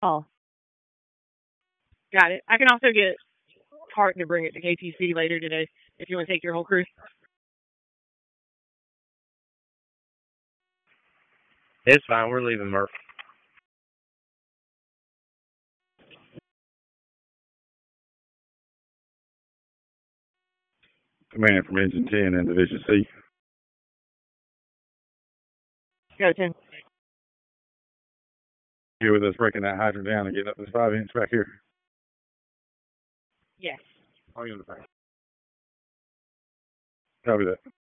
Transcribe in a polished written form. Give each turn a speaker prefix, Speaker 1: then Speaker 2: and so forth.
Speaker 1: Oh,
Speaker 2: Got it. I can also get Hart to bring it to KTC later today if you want to take your whole crew.
Speaker 3: It's fine. We're leaving Murph.
Speaker 4: Command from Engine 10 in Division C.
Speaker 2: Go, Tim.
Speaker 4: Here with us breaking that hydrant down and getting up this 5-inch back here.
Speaker 2: Yes.
Speaker 4: I'll get it back. Copy that.